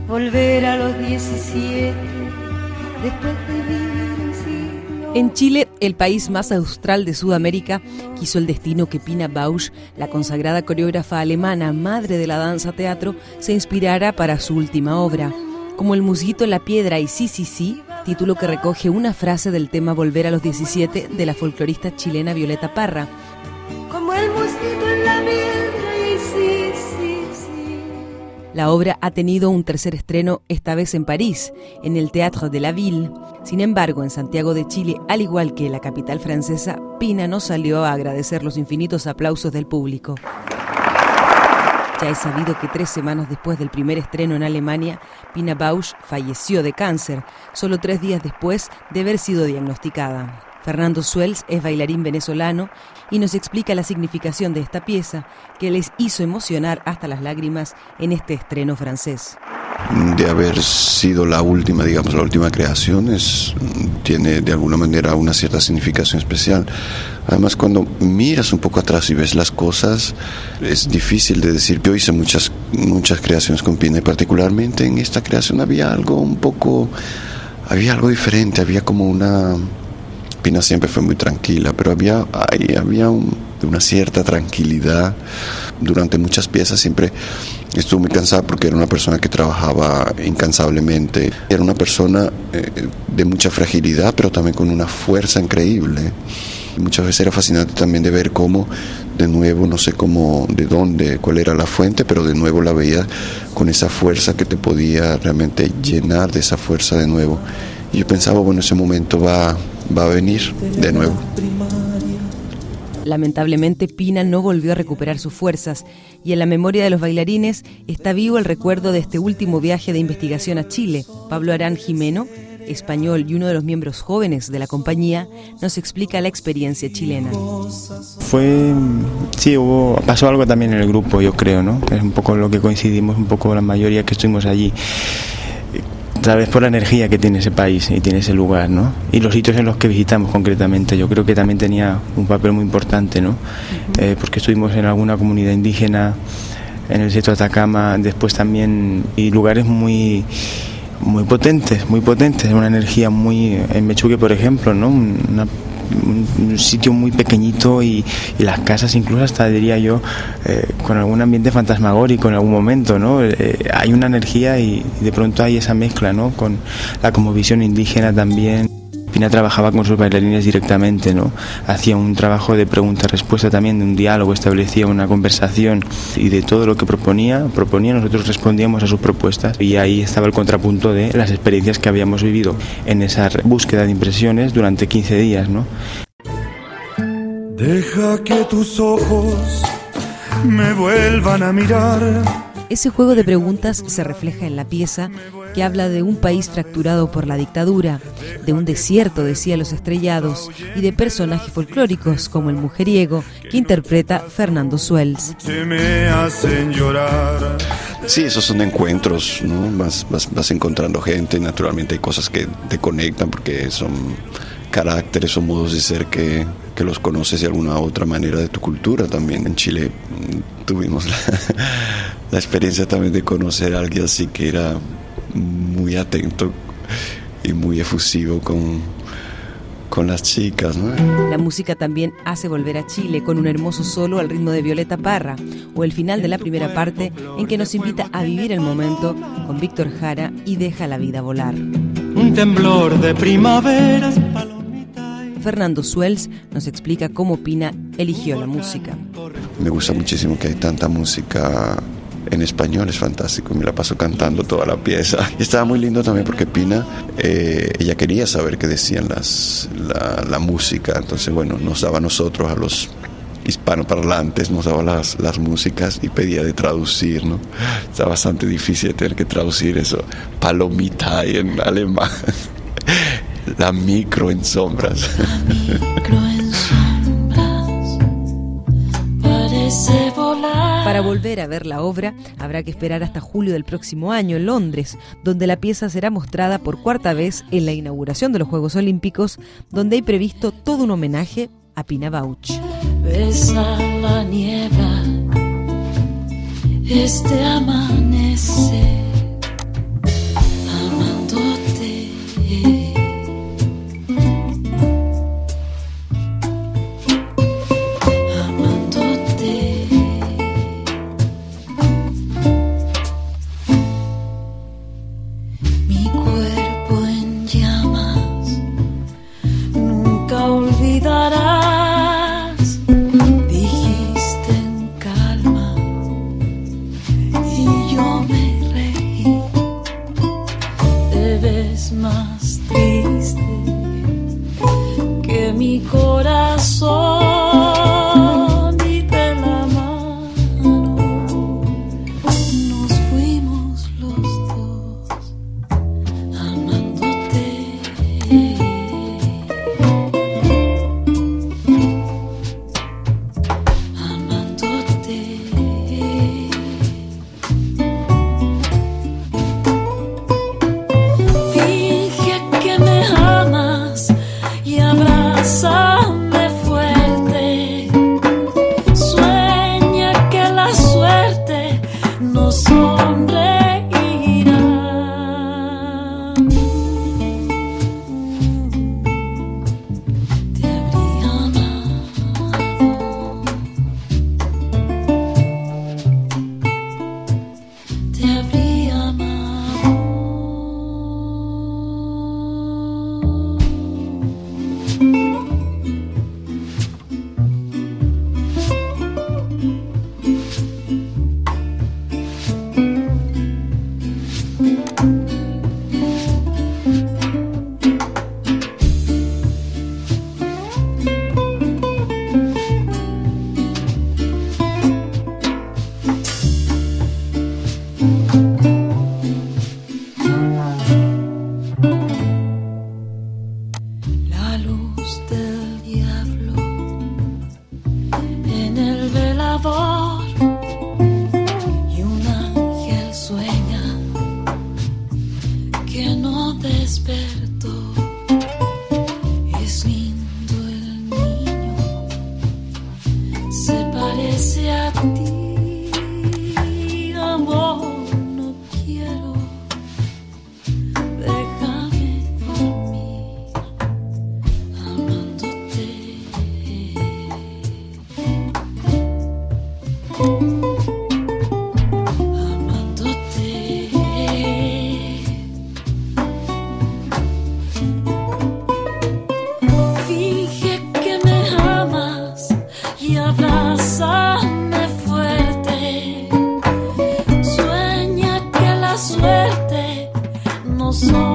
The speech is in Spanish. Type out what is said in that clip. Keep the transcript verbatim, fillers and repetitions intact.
volver a los diecisiete, después de vivir un siglo. En Chile, el país más austral de Sudamérica, quiso el destino que Pina Bausch, la consagrada coreógrafa alemana, madre de la danza teatro, se inspirara para su última obra, como El musguito en la piedra y Sí, sí, sí, título que recoge una frase del tema Volver a los diecisiete de la folclorista chilena Violeta Parra. Como el mosquito en la piedra y sí, sí, sí. La obra ha tenido un tercer estreno, esta vez en París, en el Théâtre de la Ville. Sin embargo, en Santiago de Chile, al igual que en la capital francesa, Pina no salió a agradecer los infinitos aplausos del público. Ya es sabido que tres semanas después del primer estreno en Alemania, Pina Bausch falleció de cáncer, solo tres días después de haber sido diagnosticada. Fernando Swells es bailarín venezolano y nos explica la significación de esta pieza que les hizo emocionar hasta las lágrimas en este estreno francés. De haber sido la última, digamos, la última creación, es, tiene de alguna manera una cierta significación especial. Además, cuando miras un poco atrás y ves las cosas, es difícil de decir. Yo hice muchas, muchas creaciones con Pina y particularmente en esta creación había algo un poco, había algo diferente, había como una... Pina siempre fue muy tranquila, pero había, ay, había un, una cierta tranquilidad. Durante muchas piezas siempre estuvo muy cansada porque era una persona que trabajaba incansablemente. Era una persona eh, de mucha fragilidad, pero también con una fuerza increíble. Y muchas veces era fascinante también de ver cómo, de nuevo, no sé cómo, de dónde, cuál era la fuente, pero de nuevo la veía con esa fuerza que te podía realmente llenar de esa fuerza de nuevo. Y yo pensaba, bueno, ese momento va... va a venir de nuevo. Lamentablemente, Pina no volvió a recuperar sus fuerzas y en la memoria de los bailarines está vivo el recuerdo de este último viaje de investigación a Chile. Pablo Arán Jimeno, español y uno de los miembros jóvenes de la compañía, nos explica la experiencia chilena. Fue, sí, hubo, pasó algo también en el grupo, yo creo, ¿no? Es un poco lo que coincidimos, un poco la mayoría que estuvimos allí. Tal vez por la energía que tiene ese país y tiene ese lugar, ¿no? Y los sitios en los que visitamos concretamente, yo creo que también tenía un papel muy importante, ¿no? Uh-huh. Eh, porque estuvimos en alguna comunidad indígena, en el desierto de Atacama, después también, y lugares muy, muy potentes, muy potentes, una energía muy, en Mechuque, por ejemplo, ¿no? Una, un sitio muy pequeñito y, y las casas incluso hasta diría yo eh, con algún ambiente fantasmagórico en algún momento, ¿no? Eh, hay una energía y, y de pronto hay esa mezcla, ¿no? Con la cosmovisión indígena también. Pina trabajaba con sus bailarines directamente, ¿no? Hacía un trabajo de pregunta-respuesta también, de un diálogo, establecía una conversación y de todo lo que proponía, proponía nosotros respondíamos a sus propuestas y ahí estaba el contrapunto de las experiencias que habíamos vivido en esa búsqueda de impresiones durante quince días, ¿no? Deja que tus ojos me vuelvan a mirar. Ese juego de preguntas se refleja en la pieza que habla de un país fracturado por la dictadura, de un desierto de cielos estrellados y de personajes folclóricos como el mujeriego que interpreta Fernando Swells. Me hacen llorar. Sí, esos son encuentros, ¿no? Vas, vas, vas encontrando gente y naturalmente hay cosas que te conectan porque son caracteres o modos de ser que, que los conoces de alguna otra manera de tu cultura también. En Chile tuvimos la, la experiencia también de conocer a alguien así que era muy atento y muy efusivo con, con las chicas, ¿no? La música también hace volver a Chile con un hermoso solo al ritmo de Violeta Parra o el final de la primera parte en que nos invita a vivir el momento con Víctor Jara y Deja la vida volar. Un temblor de primaveras. Fernando Swells nos explica cómo Pina eligió la música. Me gusta muchísimo que hay tanta música en español, es fantástico, me la paso cantando toda la pieza. Y estaba muy lindo también porque Pina, eh, ella quería saber qué decían las, la, la música, entonces bueno, nos daba a nosotros, a los hispanoparlantes, nos daba las, las músicas y pedía de traducir, ¿no? Está bastante difícil de tener que traducir eso, palomita en alemán. La micro en sombras. La micro en sombras parece volar. Para volver a ver la obra, habrá que esperar hasta julio del próximo año en Londres, donde la pieza será mostrada por cuarta vez en la inauguración de los Juegos Olímpicos, donde hay previsto todo un homenaje a Pina Bausch. Besa la niebla, este amanecer. So